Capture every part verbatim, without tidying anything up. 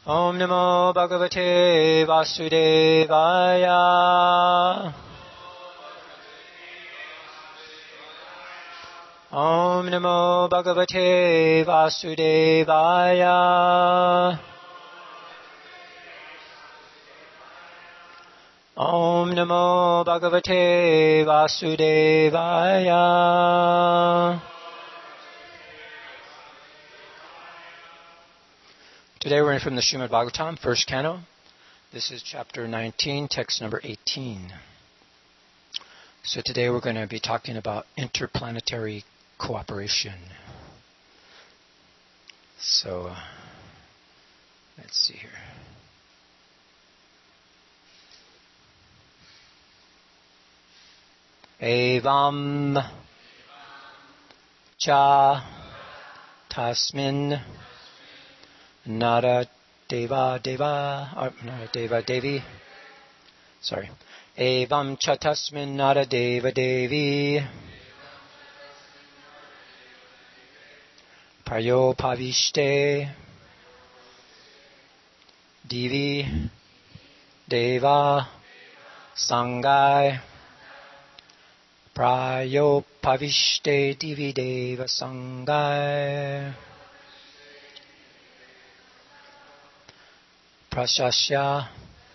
Om Namo Bhagavate Vasudevaya. Om Namo Bhagavate Vasudevaya. Om Namo Bhagavate Vasudevaya. Today we're in from the Srimad Bhagavatam, first canto. This is chapter nineteen, text number eighteen. So today we're going to be talking about interplanetary cooperation. So, uh, let's see here. Evam cha tasmin nara deva deva or nara deva devi. Sorry. Evam cha tasmin nara deva devi prayopavishte divi deva sangai prayopavishte divi deva sangai prasasya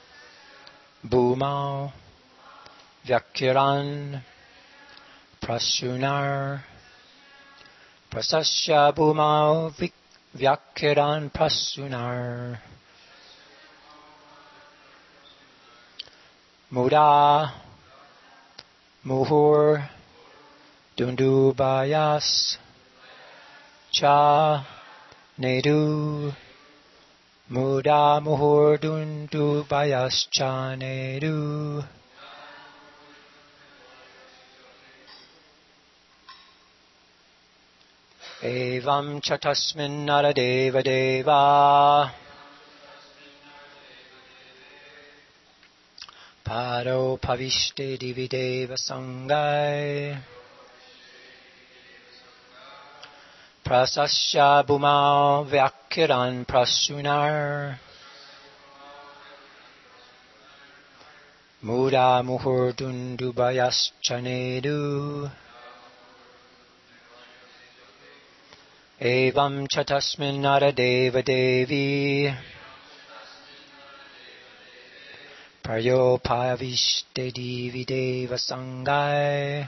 bhumau vyakiran prasunar prasasya bhumau vyakiran prasunar muda muhur dundubayas cha nedu muda muhur dundubayas cha nedu. Evam cha tasmin nara deva deva paro pavishte divi deva sangai prasasya bhumau vyakiran prasunar muda muhur dundubayas chanedu. Evam cha tasmin nara deva devi prayopavishte divi deva sangai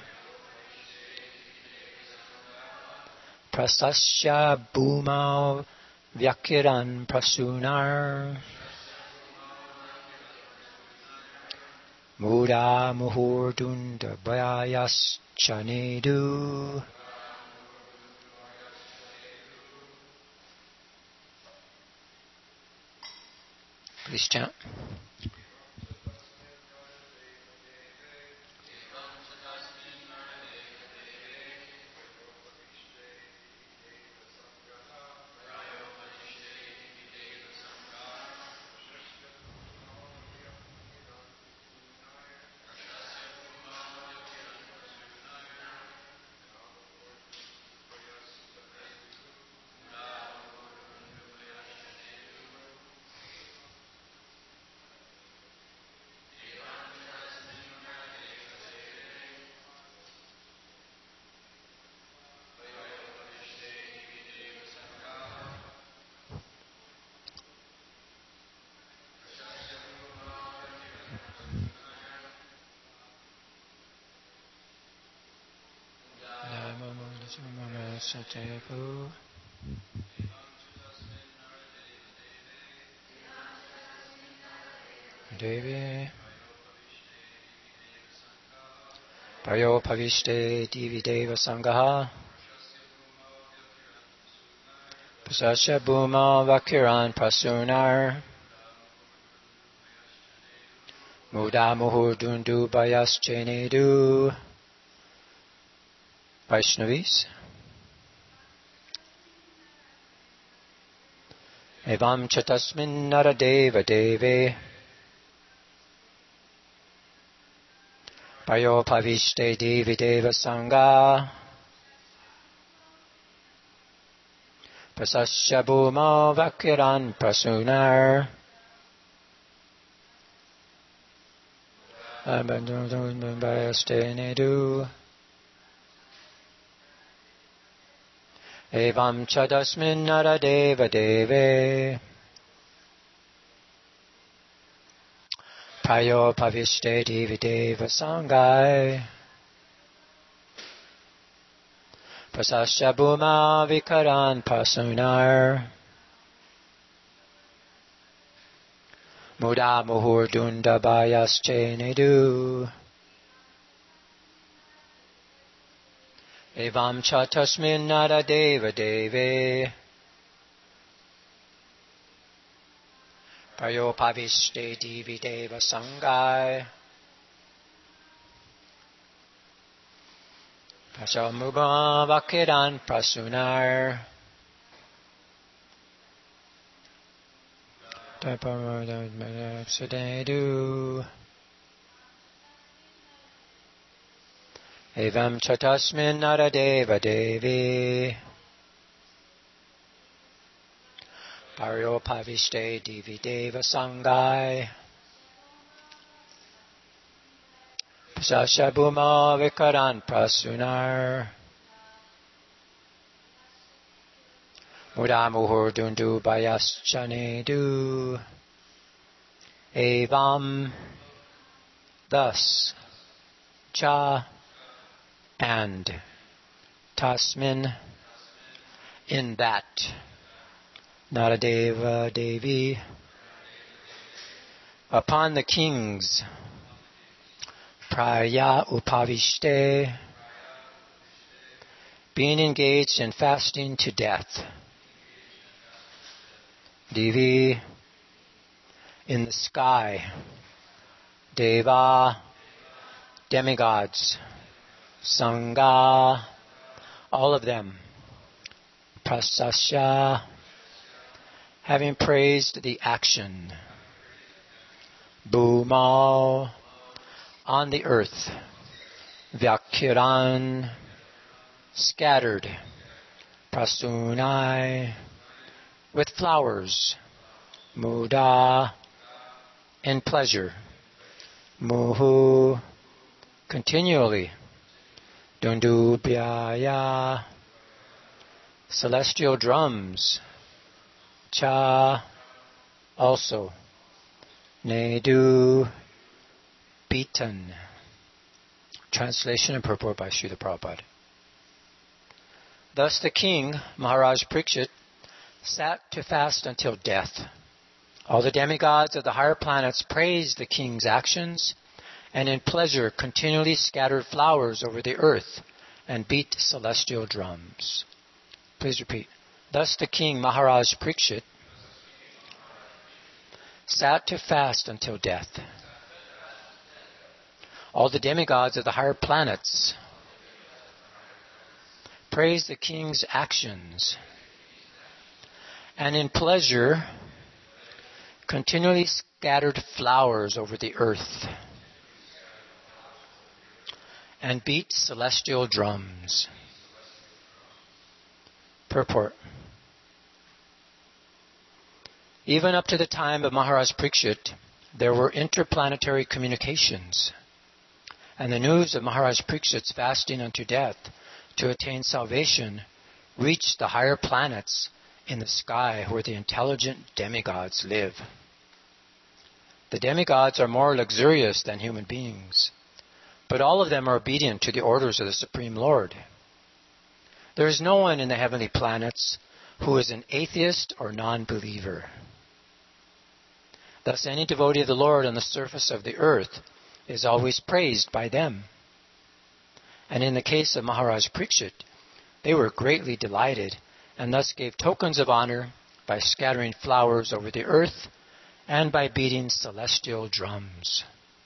prasasya bhumau vyakiran prasunar muda muhur dundubayas chanedu. Please chant. Satepu Devi Prayopavishte divi deva sangaha prasasya bhumau vyakiran prasunar muda muhur dundubayas chanedu. Vaishnavis. Evam cha tasmin nara deva deve prayopavishte divi deva sangha Prasasya bhuma vakiran prasunar. Abandonbayastenedu. Evam chadasmin naradeva deve. Prayo pavishte divideva sangai. Prasasya bhuma vikaran prasunar. Muda muhurdunda bayasche nedu. Evam chatasmin nada deva deve. Prayo pavishte divi deva sangai. Prasamubha vakiran prasunar. Tapamadapsadedu. Evam chatasmin naradeva devi. Paryo pavishte divi deva sangai. Prasashabhuma vikaran prasunar. Mudamuhur dundu bayaschanedu. Evam, thus, cha, and, tasmin, in that, Naradeva Devi, upon the kings, Praya upavishte, being engaged in fasting to death. Divi, in the sky. Deva, demigods. Sangha, all of them. Prasasya, having praised the action. Bhuma, on the earth. Vyakiran, scattered. Prasunai, with flowers. Muda, in pleasure. Muhu, continually. Dundubhyaya, celestial drums. Cha, also. Nedu, beaten. Translation and purport by Srila Prabhupada. Thus the king, Maharaj Parikshit, sat to fast until death. All the demigods of the higher planets praised the king's actions, and in pleasure continually scattered flowers over the earth and beat celestial drums. Please repeat. Thus the king Maharaj Parikshit sat to fast until death. All the demigods of the higher planets praised the king's actions, and in pleasure continually scattered flowers over the earth and beat celestial drums. Purport. Even up to the time of Maharaj Parikshit, there were interplanetary communications, and the news of Maharaj Parikshit's fasting unto death to attain salvation reached the higher planets in the sky where the intelligent demigods live. The demigods are more luxurious than human beings, but all of them are obedient to the orders of the Supreme Lord. There is no one in the heavenly planets who is an atheist or non-believer. Thus, any devotee of the Lord on the surface of the earth is always praised by them. And in the case of Maharaj Parikshit, they were greatly delighted and thus gave tokens of honor by scattering flowers over the earth and by beating celestial drums.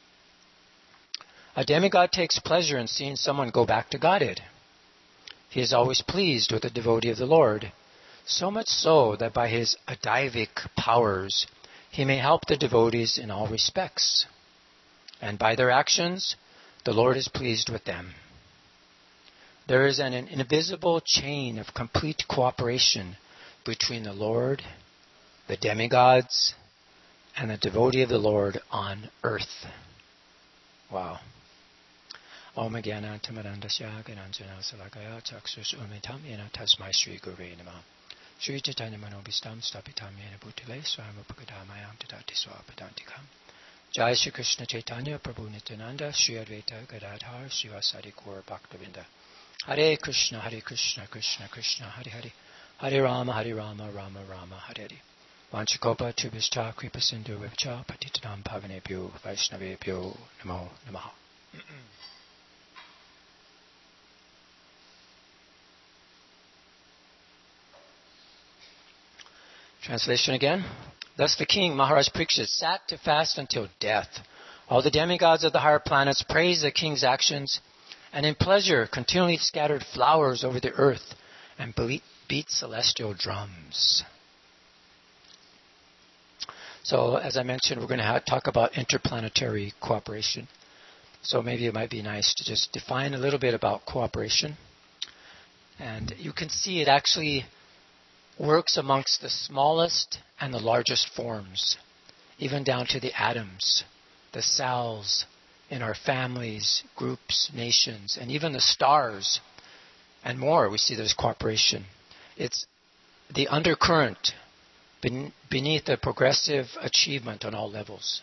A demigod takes pleasure in seeing someone go back to Godhead. He is always pleased with a devotee of the Lord, so much so that by his adaivic powers he may help the devotees in all respects. And by their actions, the Lord is pleased with them. There is an invisible chain of complete cooperation between the Lord, the demigods, and the devotee of the Lord on earth. Wow. Om Jnana Tamarandasya Gyananjana Salakaya Chakshus Umitam Yena Tasmai Shri Gurve Namah. Shri Chaitanya Manobhistam Stapitam Yena Bhutale Swamapakadamayam Tadati Swapadantikam. Jai Shri Krishna Chaitanya Prabhu Nityananda Shri Advaita Gadadhar Srivasadi Gaur Bhaktavinda. Hare Krishna Hare Krishna Krishna Krishna Hare Hare Hare Rama Hare Rama Rama Rama Hare Hare. Vanchakopa Tubhischa Kripa Sindhu Vivcha Patitanam Pavanebhyo Vaishnavebhyo Namo Namaha. Translation again. Thus the king, Maharaj Parikshit, sat to fast until death. All the demigods of the higher planets praised the king's actions, and in pleasure continually scattered flowers over the earth and beat celestial drums. So, as I mentioned, we're going to have, talk about interplanetary cooperation. So maybe it might be nice to just define a little bit about cooperation. And you can see it actually works amongst the smallest and the largest forms, even down to the atoms, the cells in our families, groups, nations, and even the stars and more. We see there's cooperation. It's the undercurrent beneath the progressive achievement on all levels.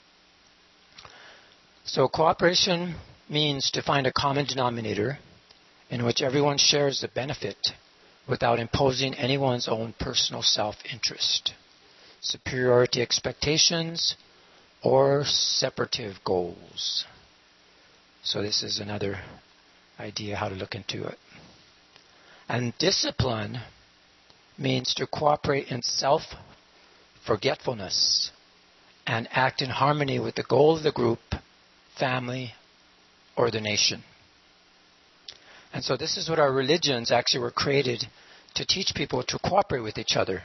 So cooperation means to find a common denominator in which everyone shares the benefit without imposing anyone's own personal self-interest, superiority expectations, or separative goals. So this is another idea how to look into it. And discipline means to cooperate in self-forgetfulness and act in harmony with the goal of the group, family, or the nation. And so this is what our religions actually were created to teach people to cooperate with each other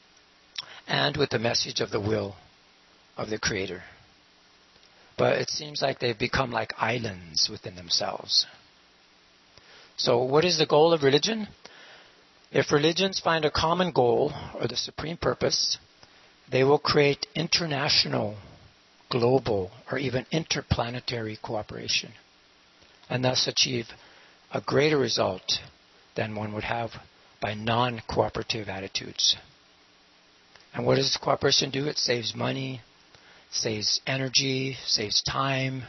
and with the message of the will of the Creator. But it seems like they've become like islands within themselves. So what is the goal of religion? If religions find a common goal or the supreme purpose, they will create international, global, or even interplanetary cooperation, and thus achieve a greater result than one would have by non-cooperative attitudes. And what does cooperation do? It saves money, saves energy, saves time,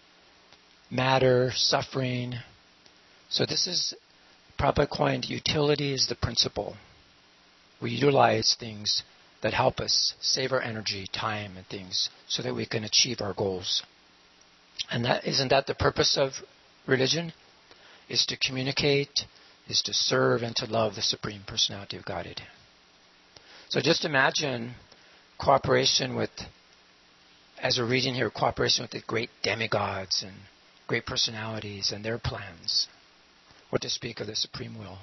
matter, suffering. So this is Prabhupada coined utility is the principle. We utilize things that help us save our energy, time, and things so that we can achieve our goals. And that isn't that the purpose of religion? Is to communicate, is to serve, and to love the Supreme Personality of Godhead. So just imagine cooperation with, as we're reading here, cooperation with the great demigods and great personalities and their plans. What to speak of the Supreme Will.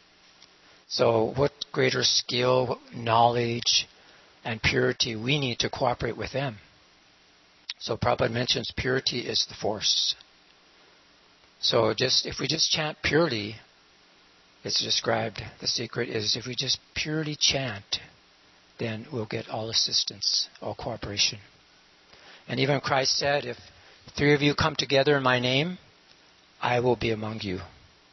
So what greater skill, knowledge, and purity we need to cooperate with them. So Prabhupada mentions purity is the force. So just if we just chant purely, it's described, the secret is if we just purely chant, then we'll get all assistance, all cooperation. And even Christ said, if three of you come together in my name, I will be among you.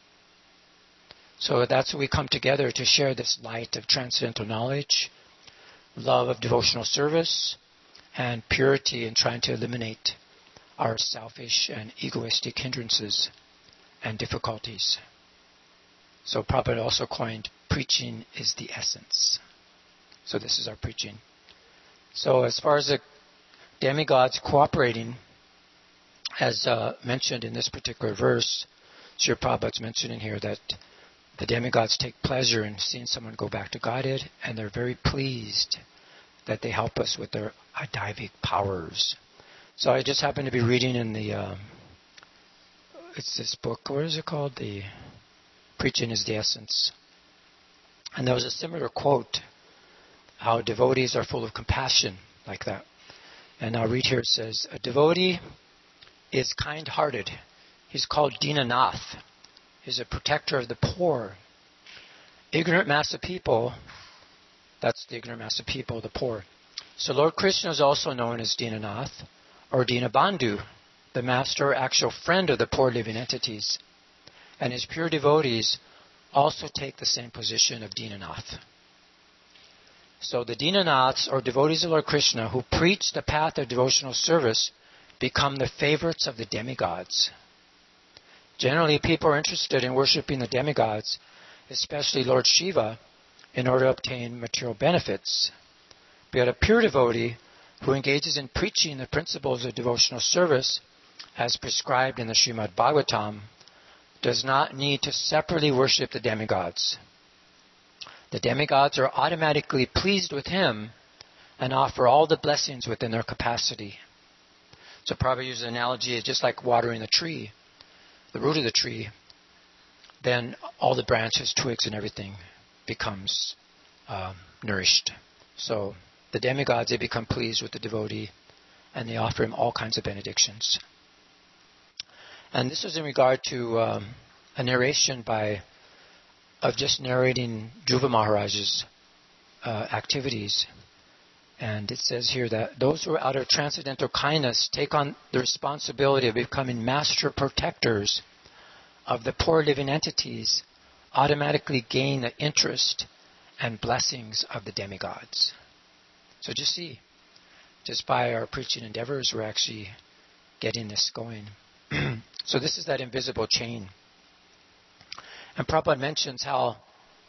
So that's what we come together to share this light of transcendental knowledge, love of devotional service, and purity in trying to eliminate our selfish and egoistic hindrances and difficulties. So Prabhupada also coined preaching is the essence. So this is our preaching. So as far as the demigods cooperating, as uh, mentioned in this particular verse, Srila Prabhupada's mentioning here that the demigods take pleasure in seeing someone go back to Godhead, and they're very pleased that they help us with their adivic powers. So I just happened to be reading in the, um, it's this book, what is it called? The Preaching is the Essence. And there was a similar quote, how devotees are full of compassion, like that. And I'll read here, it says, a devotee is kind-hearted. He's called Dinanath. He's a protector of the poor. Ignorant mass of people That's the ignorant mass of people, the poor. So Lord Krishna is also known as Dinanath or Dinabandhu, the master or actual friend of the poor living entities. And his pure devotees also take the same position of Dinanath. So the Dinanaths, or devotees of Lord Krishna, who preach the path of devotional service, become the favorites of the demigods. Generally, people are interested in worshipping the demigods, especially Lord Shiva, in order to obtain material benefits. But a pure devotee who engages in preaching the principles of devotional service, as prescribed in the Srimad Bhagavatam, does not need to separately worship the demigods. The demigods are automatically pleased with him and offer all the blessings within their capacity. So Prabhupada uses an analogy, it's just like watering a tree, the root of the tree, then all the branches, twigs, and everything becomes um, nourished. So the demigods, they become pleased with the devotee, and they offer him all kinds of benedictions. And this is in regard to um, a narration by of just narrating Dhruva Maharaj's uh, activities. And it says here that those who are out of transcendental kindness take on the responsibility of becoming master protectors of the poor living entities, automatically gain the interest and blessings of the demigods. So just see, just by our preaching endeavors, we're actually getting this going. So this is that invisible chain. And Prabhupada mentions how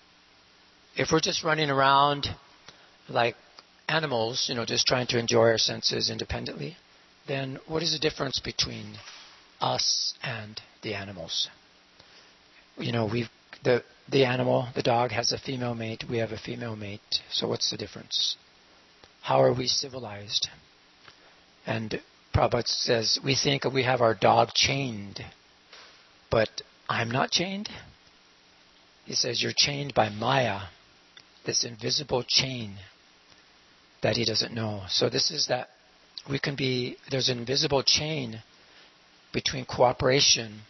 if we're just running around like animals, you know, just trying to enjoy our senses independently, then what is the difference between us and the animals? You know, we've the the animal, the dog has a female mate, we have a female mate. So what's the difference? How are we civilized? And Prabhupada says, we think we have our dog chained, but I'm not chained. He says, you're chained by Maya, this invisible chain that he doesn't know. So this is that we can be, there's an invisible chain between cooperation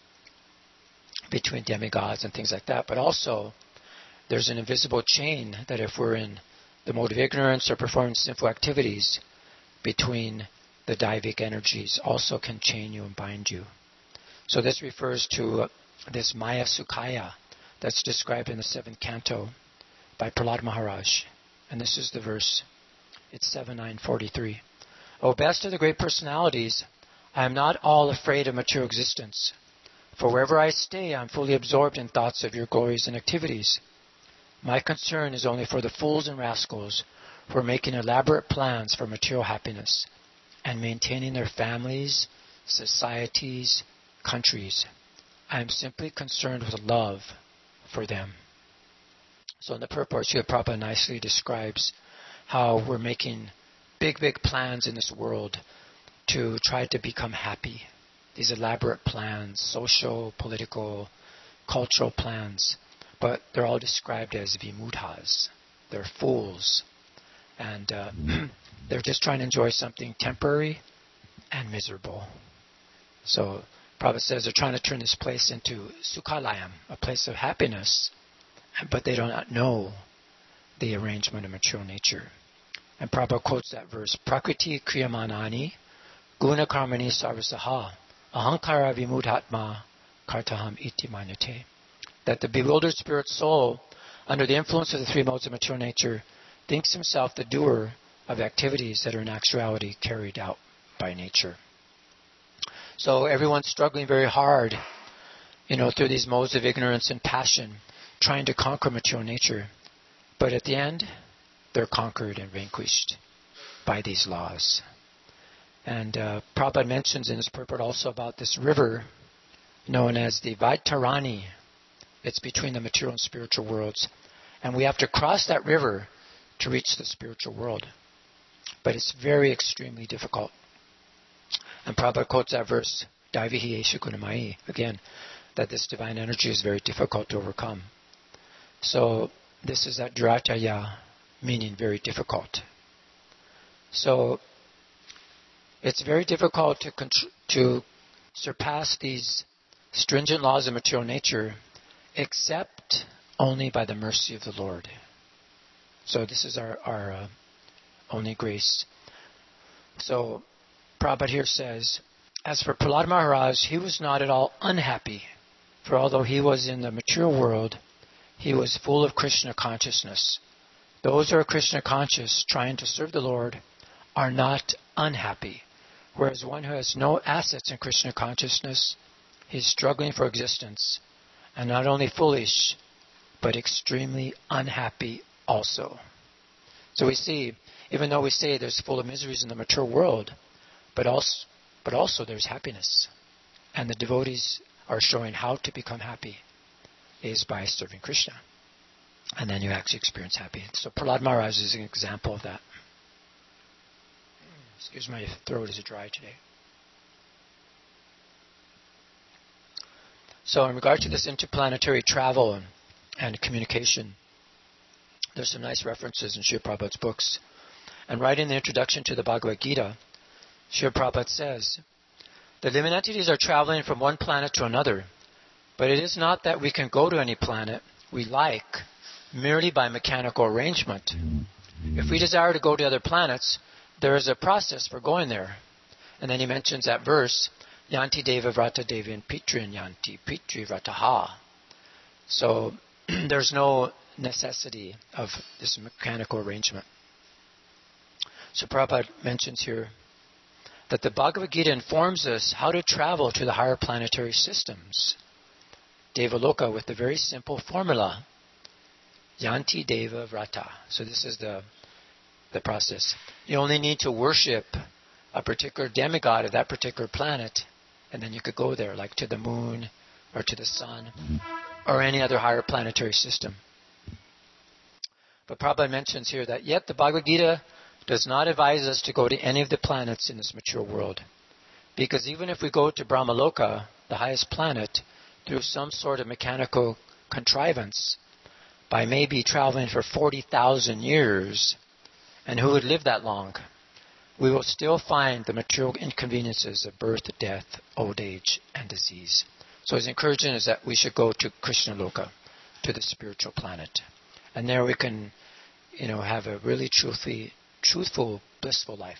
between demigods and things like that, but also there's an invisible chain that if we're in the mode of ignorance or performing sinful activities, between the daivic energies also can chain you and bind you. So this refers to uh, this Maya Sukhaya that's described in the seventh canto by Prahlad Maharaj. And this is the verse. It's seven nine forty-three. O best of the great personalities, I am not all afraid of material existence. For wherever I stay, I am fully absorbed in thoughts of your glories and activities. My concern is only for the fools and rascals who are making elaborate plans for material happiness and maintaining their families, societies, countries. I am simply concerned with love for them. So in the purport, Srila Prabhupada nicely describes how we're making big, big plans in this world to try to become happy. These elaborate plans, social, political, cultural plans, but they're all described as vimudhas. They're fools. And uh, they're just trying to enjoy something temporary and miserable. So Prabhupada says they're trying to turn this place into sukhalayam, a place of happiness, but they do not know the arrangement of material nature. And Prabhupada quotes that verse, Prakriti kriyamanani guna karmani sarvasaha ahankara vimudhatma kartaham iti manyate. That the bewildered spirit soul, under the influence of the three modes of material nature, thinks himself the doer of activities that are in actuality carried out by nature. So everyone's struggling very hard, you know, through these modes of ignorance and passion, trying to conquer material nature. But at the end, they're conquered and vanquished by these laws. And uh, Prabhupada mentions in his purport also about this river known as the Vaitarani. It's between the material and spiritual worlds. And we have to cross that river to reach the spiritual world. But it's very extremely difficult. And Prabhupada quotes that verse, Daivihi esha gunamai, again, that this divine energy is very difficult to overcome. So this is that Durataya, meaning very difficult. So it's very difficult to contr- to surpass these stringent laws of material nature, except only by the mercy of the Lord. So this is our, our uh, only grace. So Prabhupada here says, as for Prahlad Maharaj, he was not at all unhappy, for although he was in the material world, he was full of Krishna consciousness. Those who are Krishna conscious, trying to serve the Lord, are not unhappy, whereas one who has no assets in Krishna consciousness, he is struggling for existence, and not only foolish, but extremely unhappy also. So we see, even though we say there's full of miseries in the material world, but also, but also there's happiness. And the devotees are showing how to become happy is by serving Krishna. And then you actually experience happiness. So Prahlad Maharaj is an example of that. Excuse my throat is dry today. So in regard to this interplanetary travel and, and communication, there's some nice references in Srila Prabhupada's books. And right in the introduction to the Bhagavad Gita, Srila Prabhupada says, the living entities are traveling from one planet to another, but it is not that we can go to any planet we like merely by mechanical arrangement. If we desire to go to other planets, there is a process for going there. And then he mentions that verse, Yanti Deva Vrata Devan Pitrin Yanti Pitri Vrataha. So there's no necessity of this mechanical arrangement. So Prabhupada mentions here that the Bhagavad Gita informs us how to travel to the higher planetary systems. Devaloka with the very simple formula, Yanti Deva Vrata. So this is the the process. You only need to worship a particular demigod of that particular planet, and then you could go there, like to the moon or to the sun or any other higher planetary system. But Prabhupada mentions here that yet the Bhagavad Gita does not advise us to go to any of the planets in this mature world. Because even if we go to Brahmaloka, the highest planet, through some sort of mechanical contrivance, by maybe traveling for forty thousand years, and who would live that long, we will still find the material inconveniences of birth, death, old age, and disease. So his encouragement is that we should go to Krishna Loka, to the spiritual planet. And there we can, you know, have a really truthfully, truthful, blissful life.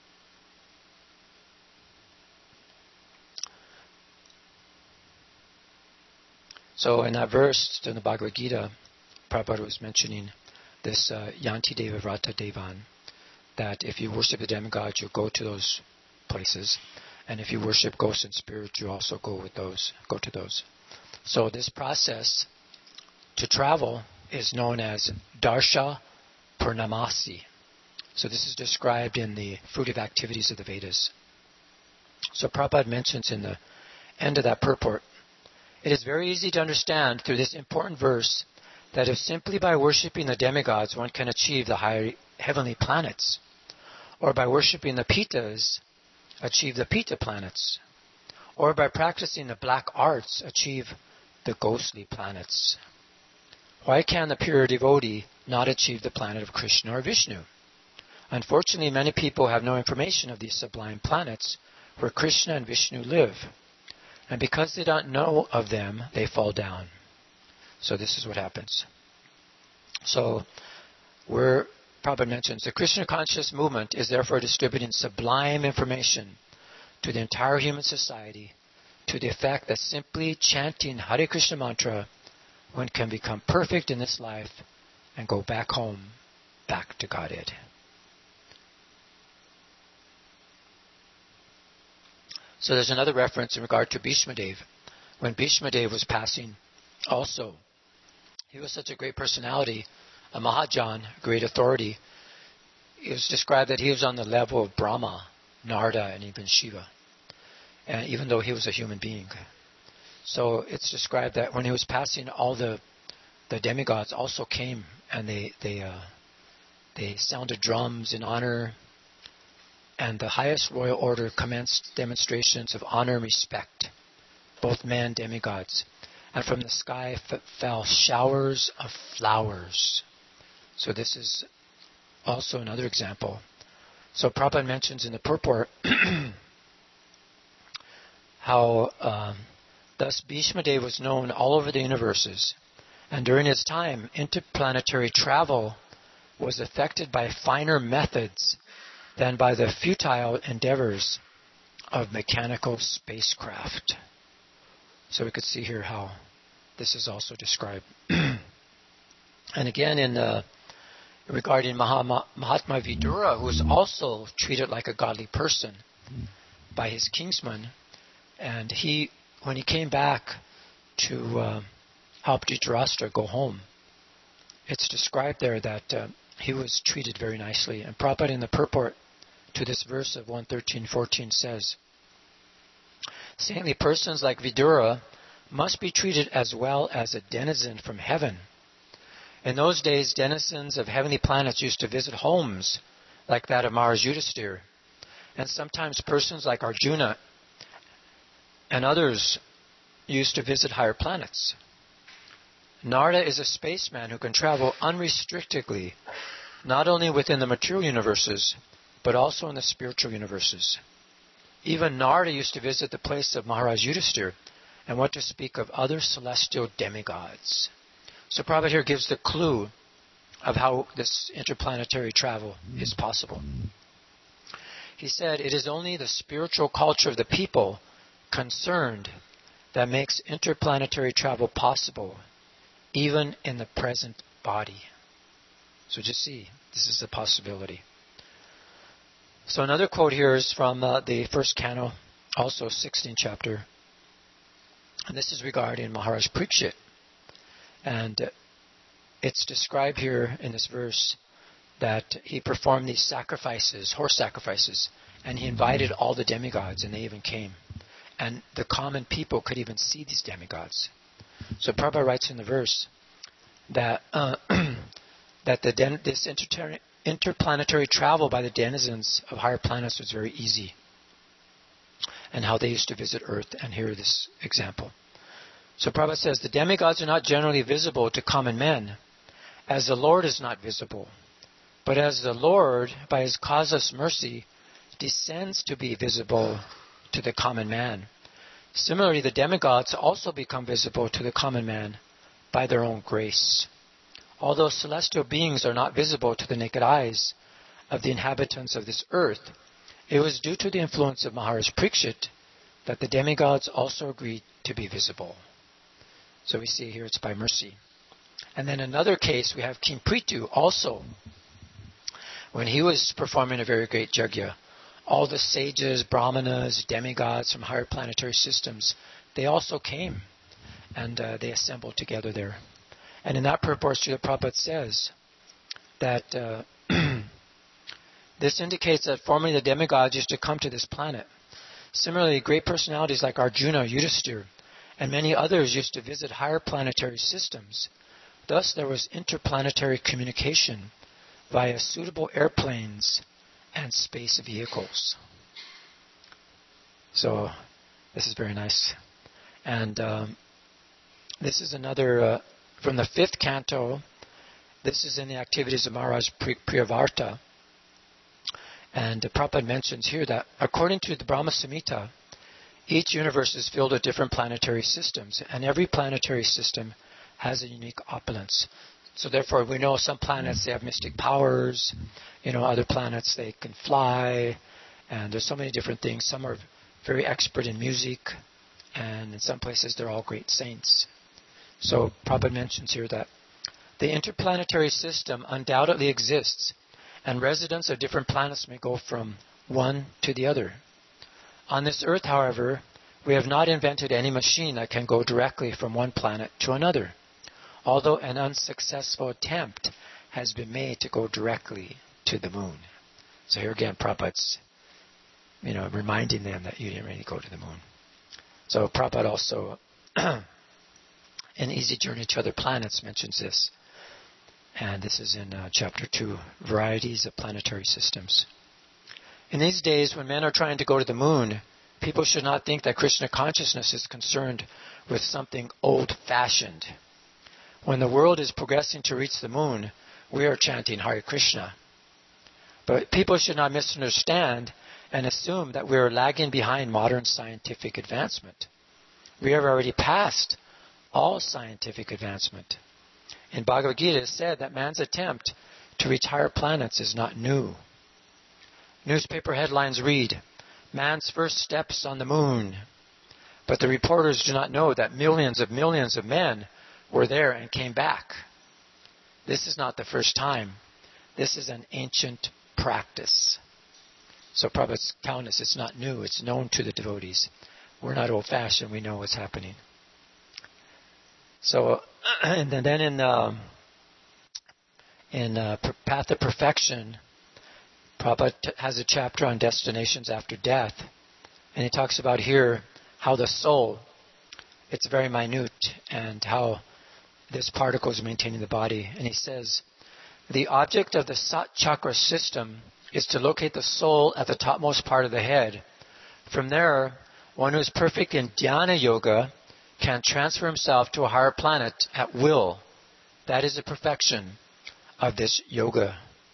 So in that verse in the Bhagavad Gita, Prabhupada was mentioning this uh, Yanti Deva Vrata Devan, that if you worship the demigods, you go to those places, and if you worship ghosts and spirits, you also go with those, go to those. So this process to travel is known as Darsha Purnamasi. So this is described in the fruitive activities of the Vedas. So Prabhupada mentions in the end of that purport, it is very easy to understand through this important verse that if simply by worshipping the demigods one can achieve the higher heavenly planets, or by worshipping the Pitas achieve the Pita planets, or by practicing the black arts achieve the ghostly planets, why can the pure devotee not achieve the planet of Krishna or Vishnu? Unfortunately, many people have no information of these sublime planets where Krishna and Vishnu live. And because they don't know of them, they fall down. So this is what happens. So, where Prabhupada mentions, the Krishna conscious movement is therefore distributing sublime information to the entire human society to the effect that simply chanting Hare Krishna mantra, one can become perfect in this life and go back home, back to Godhead. So there's another reference in regard to Bhishma Dev. When Bhishma Dev was passing, also, he was such a great personality, a Mahajan, a great authority. It was described that he was on the level of Brahma, Narada, and even Shiva, and even though he was a human being. So it's described that when he was passing, all the the demigods also came and they they uh, they sounded drums in honor. And the highest royal order commenced demonstrations of honor and respect, both men, demigods. And from the sky f- fell showers of flowers. So this is also another example. So Prabhupada mentions in the purport how um, thus Bhishma Dev was known all over the universes. And during his time, interplanetary travel was affected by finer methods than by the futile endeavors of mechanical spacecraft. So we could see here how this is also described. And again, in uh, regarding Mahatma, Mahatma Vidura, who was also treated like a godly person by his kinsman, and he, when he came back to uh, help Dhritarashtra go home, it's described there that uh, he was treated very nicely. And Prabhupada in the purport to this verse of one thirteen fourteen says, saintly persons like Vidura must be treated as well as a denizen from heaven. In those days, denizens of heavenly planets used to visit homes like that of Maharaj Yudhisthira, and sometimes persons like Arjuna and others used to visit higher planets. Narada is a spaceman who can travel unrestrictedly, not only within the material universes, but also in the spiritual universes. Even Narada used to visit the place of Maharaj Yudhisthira, and what to speak of other celestial demigods. So Prabhupada here gives the clue of how this interplanetary travel is possible. He said, it is only the spiritual culture of the people concerned that makes interplanetary travel possible, even in the present body. So just see, this is a possibility. So another quote here is from uh, the first canto, also sixteenth chapter. And this is regarding Maharaj Parikshit. And uh, it's described here in this verse that he performed these sacrifices, horse sacrifices, and he invited all the demigods, and they even came. And the common people could even see these demigods. So Prabhupada writes in the verse that uh, that the den- this inter- interplanetary travel by the denizens of higher planets was very easy, and how they used to visit Earth. And here this example. So Prabhupada says, the demigods are not generally visible to common men, as the Lord is not visible, but as the Lord, by His causeless mercy, descends to be visible to the common man. Similarly, the demigods also become visible to the common man by their own grace. Although celestial beings are not visible to the naked eyes of the inhabitants of this earth, it was due to the influence of Maharaj Parikshit that the demigods also agreed to be visible. So we see here it's by mercy. And then another case, we have King Prithu also. When he was performing a very great yajna, all the sages, brahmanas, demigods from higher planetary systems, they also came and uh, they assembled together there. And in that purport, Srila Prabhupada says that uh, this indicates that formerly the demigods used to come to this planet. Similarly, great personalities like Arjuna, Yudhisthira, and many others used to visit higher planetary systems. Thus, there was interplanetary communication via suitable airplanes and space vehicles. So, this is very nice. And um, this is another, uh, from the fifth canto, this is in the activities of Maharaj Priyavarta. And uh, Prabhupada mentions here that according to the Brahma Samhita, each universe is filled with different planetary systems, and every planetary system has a unique opulence. So therefore, we know some planets, they have mystic powers. You know, other planets, they can fly. And there's so many different things. Some are very expert in music. And in some places, they're all great saints. So Prabhupada mentions here that the interplanetary system undoubtedly exists. And residents of different planets may go from one to the other. On this earth, however, we have not invented any machine that can go directly from one planet to another, although an unsuccessful attempt has been made to go directly to the moon. So here again, Prabhupada's, you know, reminding them that you didn't really go to the moon. So Prabhupada also, in Easy Journey to Other Planets, mentions this. And this is in uh, Chapter two, Varieties of Planetary Systems. In these days, when men are trying to go to the moon, people should not think that Krishna consciousness is concerned with something old-fashioned. When the world is progressing to reach the moon, we are chanting Hare Krishna. But people should not misunderstand and assume that we are lagging behind modern scientific advancement. We have already passed all scientific advancement. In Bhagavad Gita, it is said that man's attempt to reach higher planets is not new. Newspaper headlines read, "Man's first steps on the moon." But the reporters do not know that millions of millions of men were there and came back. This is not the first time. This is an ancient practice. So Prabhupada's telling us it's not new. It's known to the devotees. We're not old-fashioned. We know what's happening. So, and then in um, in uh, Path of Perfection, Prabhupada has a chapter on destinations after death, and he talks about here how the soul, it's very minute, and how this particle is maintaining the body. And he says, the object of the Sat Chakra system is to locate the soul at the topmost part of the head. From there, one who is perfect in Dhyana Yoga can transfer himself to a higher planet at will. That is the perfection of this yoga.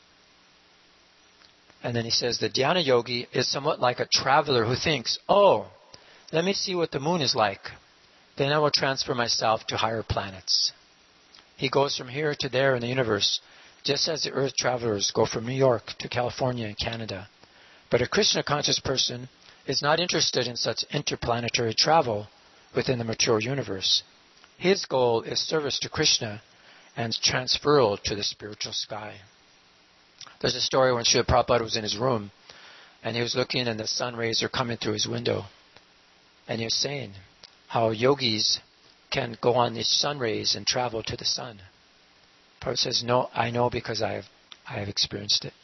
And then he says, the Dhyana Yogi is somewhat like a traveler who thinks, oh, let me see what the moon is like. Then I will transfer myself to higher planets. He goes from here to there in the universe, just as the earth travelers go from New York to California and Canada. But a Krishna-conscious person is not interested in such interplanetary travel within the material universe. His goal is service to Krishna and transferal to the spiritual sky. There's a story when Srila Prabhupada was in his room, and he was looking and the sun rays are coming through his window. And he was saying how yogis can go on these sun rays and travel to the sun. Prabhupada says, no, I know because I have, I have experienced it.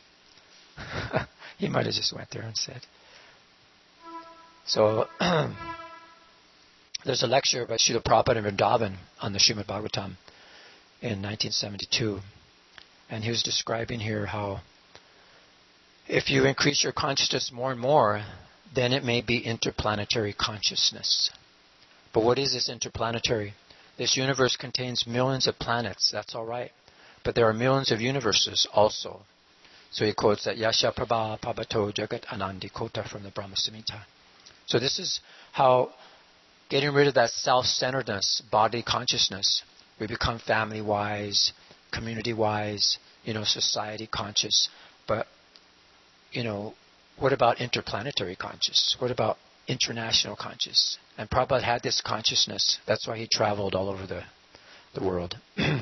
He might have just went there and said. So, there's a lecture by Srila Prabhupada in Vrindavan on the Srimad Bhagavatam in nineteen seventy-two. And he was describing here how if you increase your consciousness more and more, then it may be interplanetary consciousness. But what is this interplanetary? This universe contains millions of planets, that's all right. But there are millions of universes also. So he quotes that Yasha Prabha Pabato Jagat Anandi Kota from the Brahma Samhita. So this is how getting rid of that self-centeredness, body consciousness, we become family-wise, community-wise, you know, society-conscious. But, you know, what about interplanetary conscious? What about international conscious? And Prabhupada had this consciousness. That's why he traveled all over the, the world.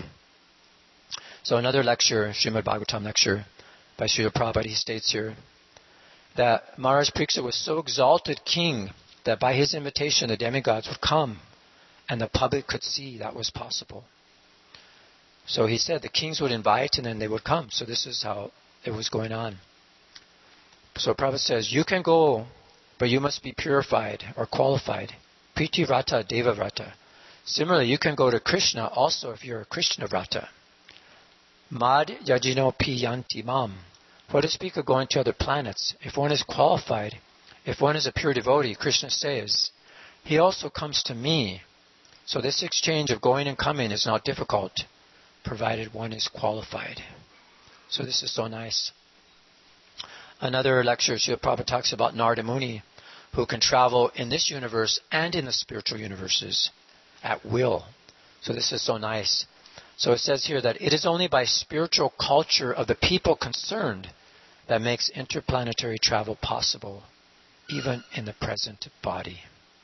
So another lecture, Srimad Bhagavatam lecture by Srila Prabhupada, he states here that Maharaj Pariksit was so exalted king that by his invitation the demigods would come and the public could see that was possible. So he said the kings would invite and then they would come. So this is how it was going on. So Prabhupada says, you can go, but you must be purified or qualified. Priti Vrata Deva Vrata. Similarly, you can go to Krishna also if you're a Krishna Vrata. Mad Yajino Pi Yanti Mam. What to speak of going to other planets? If one is qualified, if one is a pure devotee, Krishna says, he also comes to me. So this exchange of going and coming is not difficult, provided one is qualified. So this is so nice. Another lecture, Srila Prabhupada talks about Narada Muni, who can travel in this universe and in the spiritual universes at will. So this is so nice. So it says here that it is only by spiritual culture of the people concerned that makes interplanetary travel possible, even in the present body.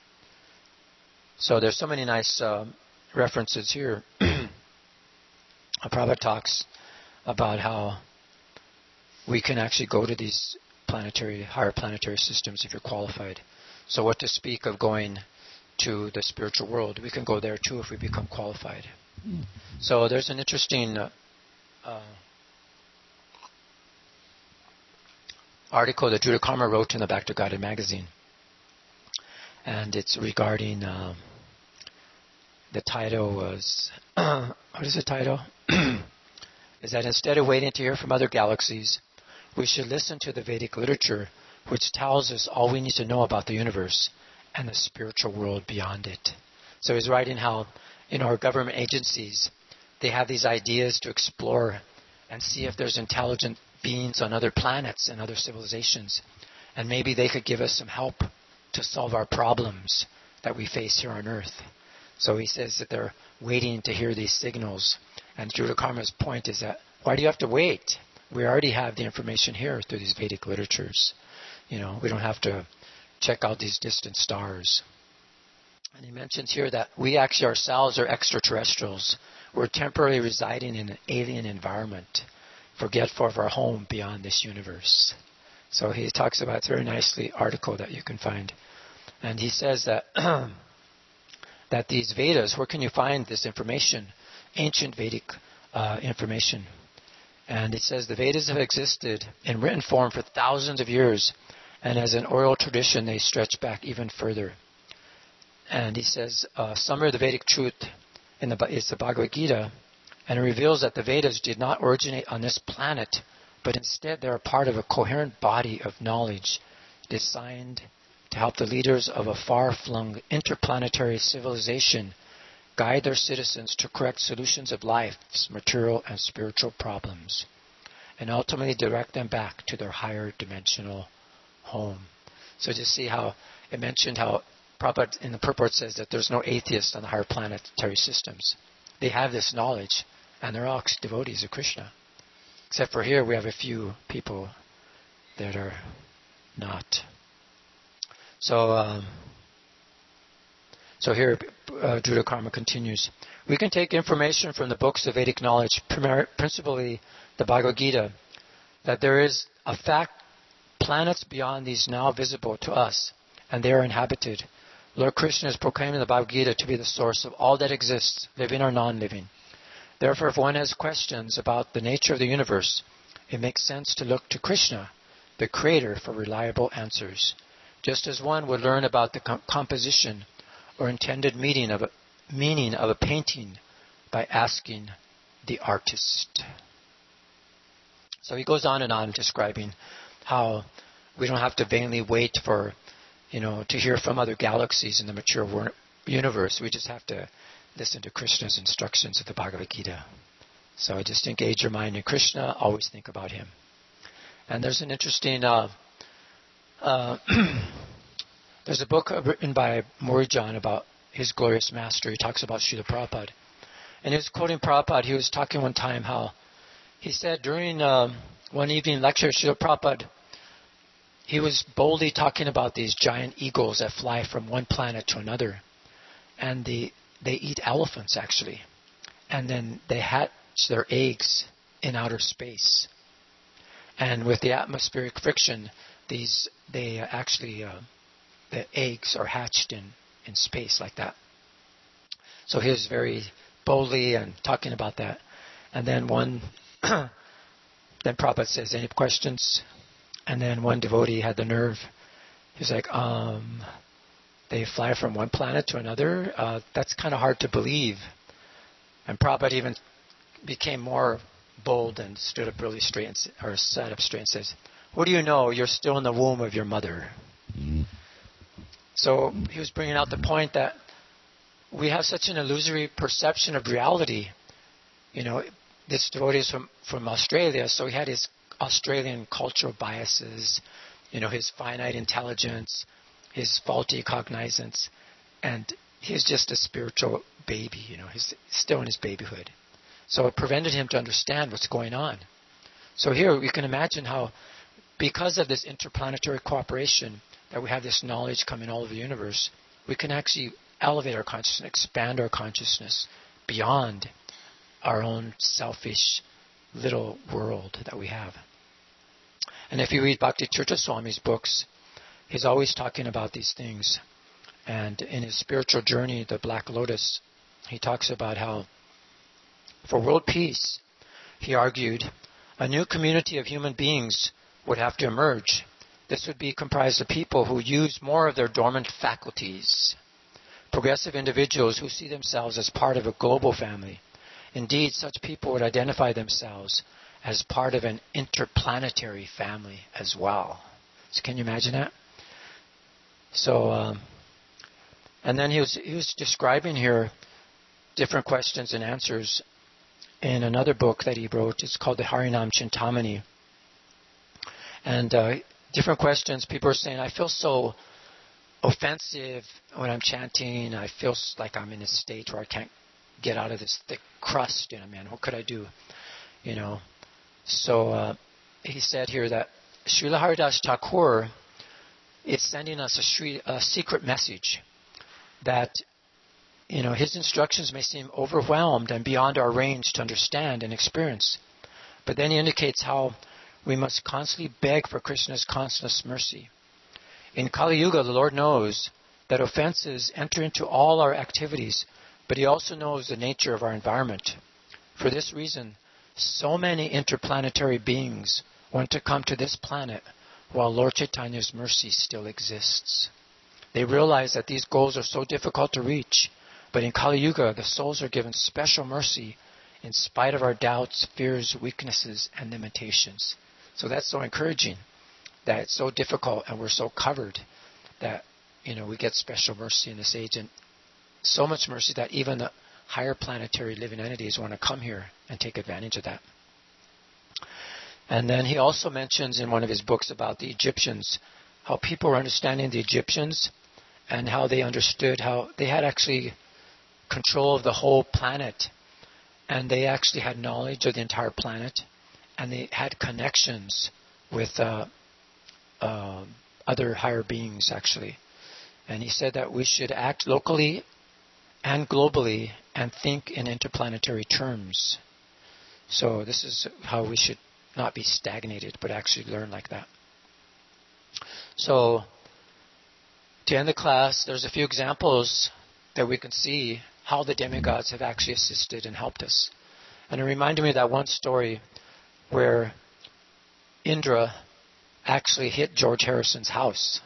So there's so many nice uh, references here. Prabhupada talks about how we can actually go to these planetary, higher planetary systems if you're qualified. So what to speak of going to the spiritual world? We can go there too if we become qualified. Mm. So there's an interesting uh, uh, article that Judah Karma wrote in the Back to Guided magazine. And it's regarding, uh, the title was, uh, what is the title? Is that instead of waiting to hear from other galaxies, we should listen to the Vedic literature, which tells us all we need to know about the universe and the spiritual world beyond it. So he's writing how, you know, our government agencies, they have these ideas to explore and see if there's intelligent beings on other planets and other civilizations. And maybe they could give us some help to solve our problems that we face here on Earth. So he says that they're waiting to hear these signals. And Judah Karma's point is that why do you have to wait? We already have the information here through these Vedic literatures. You know, we don't have to check out these distant stars. And he mentions here that we actually ourselves are extraterrestrials. We're temporarily residing in an alien environment, forgetful of our home beyond this universe. So he talks about, it's a very nicely article that you can find. And he says that that these Vedas, where can you find this information? Ancient Vedic uh, information. And it says the Vedas have existed in written form for thousands of years, and as an oral tradition they stretch back even further. And he says, uh, summary of the Vedic truth in the, is the Bhagavad Gita, and it reveals that the Vedas did not originate on this planet, but instead they are part of a coherent body of knowledge designed to help the leaders of a far-flung interplanetary civilization guide their citizens to correct solutions of life's material and spiritual problems, and ultimately direct them back to their higher dimensional home. So just see how it mentioned how Prabhupada in the purport says that there's no atheists on the higher planetary systems. They have this knowledge, and they're all devotees of Krishna. Except for here, we have a few people that are not. So, um, so here, uh, Druta Karma continues. We can take information from the books of Vedic knowledge, primar- principally the Bhagavad Gita, that there is a fact, planets beyond these now visible to us, and they are inhabited. Lord Krishna is proclaiming the Bhagavad Gita to be the source of all that exists, living or non-living. Therefore, if one has questions about the nature of the universe, it makes sense to look to Krishna, the Creator, for reliable answers, just as one would learn about the com- composition or intended meaning of, a, meaning of a painting by asking the artist. So he goes on and on describing how we don't have to vainly wait for, you know, to hear from other galaxies in the mature wor- universe. We just have to listen to Krishna's instructions of the Bhagavad Gita. So just engage your mind in Krishna, always think about him. And there's an interesting, uh, uh, there's a book written by Morijan about his glorious master. He talks about Srila Prabhupada. And he was quoting Prabhupada. He was talking one time how he said during uh, one evening lecture, Srila Prabhupada, he was boldly talking about these giant eagles that fly from one planet to another. And the They eat elephants, actually. And then they hatch their eggs in outer space. And with the atmospheric friction, these they actually, uh, the eggs are hatched in, in space like that. So he was very boldly and talking about that. And then one, then Prabhupada says, any questions? And then one devotee had the nerve. He was like, um... they fly from one planet to another. Uh, that's kind of hard to believe. And Prabhupada even became more bold and stood up really straight, and, or sat up straight and says, what do you know? You're still in the womb of your mother. Mm-hmm. So he was bringing out the point that we have such an illusory perception of reality. You know, this devotee is from, from Australia, so he had his Australian cultural biases, you know, his finite intelligence, his faulty cognizance, and he's just a spiritual baby, you know, he's still in his babyhood. So it prevented him to understand what's going on. So here we can imagine how, because of this interplanetary cooperation, that we have this knowledge coming all over the universe, we can actually elevate our consciousness, expand our consciousness beyond our own selfish little world that we have. And if you read Bhakti Tirtha Swami's books, he's always talking about these things. And in his spiritual journey, The Black Lotus, he talks about how for world peace, he argued, a new community of human beings would have to emerge. This would be comprised of people who use more of their dormant faculties, progressive individuals who see themselves as part of a global family. Indeed, such people would identify themselves as part of an interplanetary family as well. So can you imagine that? So, um, and then he was he was describing here different questions and answers in another book that he wrote. It's called the Harinam Chintamani. And uh, different questions, people are saying, I feel so offensive when I'm chanting. I feel like I'm in a state where I can't get out of this thick crust. You know, man, what could I do? You know, So uh, he said here that Srila Haridas Thakur is sending us a, shri, a secret message that, you know, his instructions may seem overwhelmed and beyond our range to understand and experience. But then he indicates how we must constantly beg for Krishna's constant mercy. In Kali Yuga, the Lord knows that offenses enter into all our activities, but he also knows the nature of our environment. For this reason, so many interplanetary beings want to come to this planet while Lord Chaitanya's mercy still exists. They realize that these goals are so difficult to reach, but in Kali Yuga, the souls are given special mercy in spite of our doubts, fears, weaknesses, and limitations. So that's so encouraging, that it's so difficult and we're so covered that, you know, we get special mercy in this age, and so much mercy that even the higher planetary living entities want to come here and take advantage of that. And then he also mentions in one of his books about the Egyptians, how people were understanding the Egyptians and how they understood how they had actually control of the whole planet, and they actually had knowledge of the entire planet, and they had connections with uh, uh, other higher beings actually. And he said that we should act locally and globally and think in interplanetary terms. So this is how we should not be stagnated, but actually learn like that. So to end the class, there's a few examples that we can see how the demigods have actually assisted and helped us. And it reminded me of that one story where Indra actually hit George Harrison's house.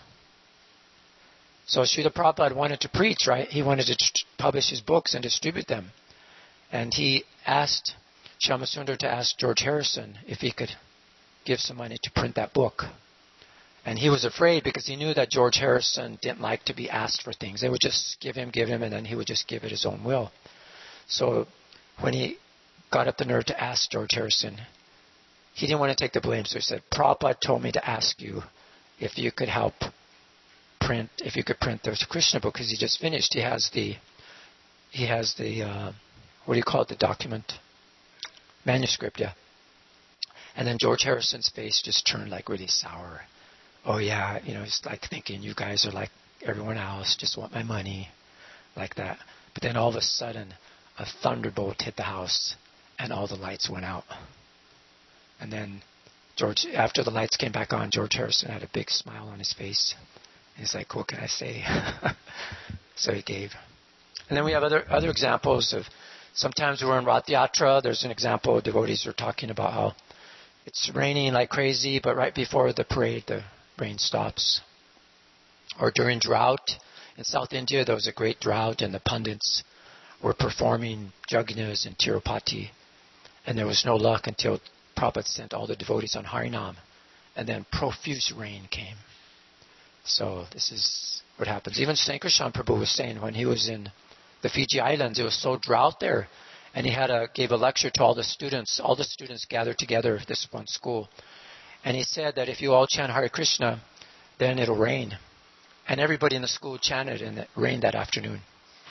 So Srila Prabhupada wanted to preach, right? He wanted to t- publish his books and distribute them. And he asked Shyamasundar to ask George Harrison if he could give some money to print that book. And he was afraid because he knew that George Harrison didn't like to be asked for things. They would just give him, give him, and then he would just give it his own will. So when he got up the nerve to ask George Harrison, he didn't want to take the blame. So he said, Prabhupada told me to ask you if you could help print, if you could print the Krishna book, because he just finished. He has the, he has the, uh, what do you call it, the document? Manuscript, yeah. And then George Harrison's face just turned like really sour. Oh yeah, you know, he's like thinking you guys are like everyone else, just want my money, like that. But then all of a sudden, a thunderbolt hit the house, and all the lights went out. And then George, after the lights came back on, George Harrison had a big smile on his face. He's like, what can I say? So he gave. And then we have other other examples of, sometimes we're in Rath Yatra, there's an example of devotees are talking about how it's raining like crazy, but right before the parade, the rain stops. Or during drought, in South India, there was a great drought, and the pundits were performing Jagnas and Tirupati, and there was no luck until Prabhupada sent all the devotees on Harinam, and then profuse rain came. So this is what happens. Even Sankarshan Prabhu was saying when he was in the Fiji Islands, it was so drought there, and he had a gave a lecture to all the students. All the students gathered together at this one school, and he said that if you all chant Hare Krishna, then it'll rain. And everybody in the school chanted, and it rained that afternoon.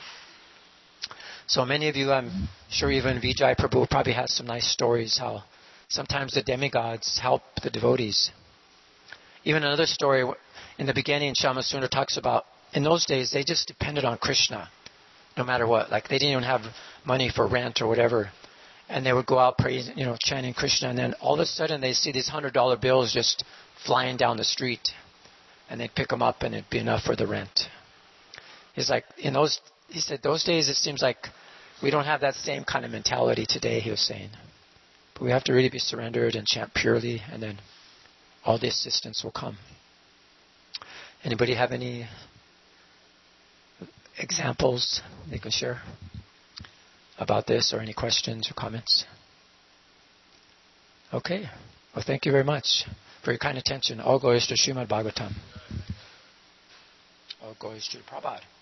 So many of you, I'm sure even Vijay Prabhu probably has some nice stories how sometimes the demigods help the devotees. Even another story, in the beginning, Shyamasundar talks about, in those days, they just depended on Krishna, no matter what. Like, they didn't even have money for rent or whatever. And they would go out praising, you know, chanting Krishna, and then all of a sudden they see these one hundred dollar bills just flying down the street. And they'd pick them up, and it'd be enough for the rent. He's like, in those, he said, those days it seems like we don't have that same kind of mentality today, he was saying. But we have to really be surrendered and chant purely, and then all the assistance will come. Anybody have any examples they can share about this, or any questions or comments? Okay. Well, thank you very much for your kind attention. All glories to Srimad Bhagavatam. All glories to Prabhupada.